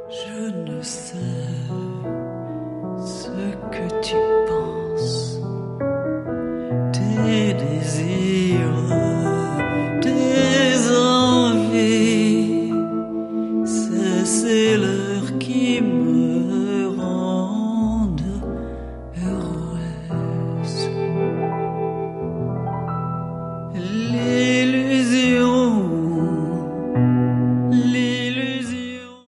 Je ne sais ce que tu penses, tes désirs.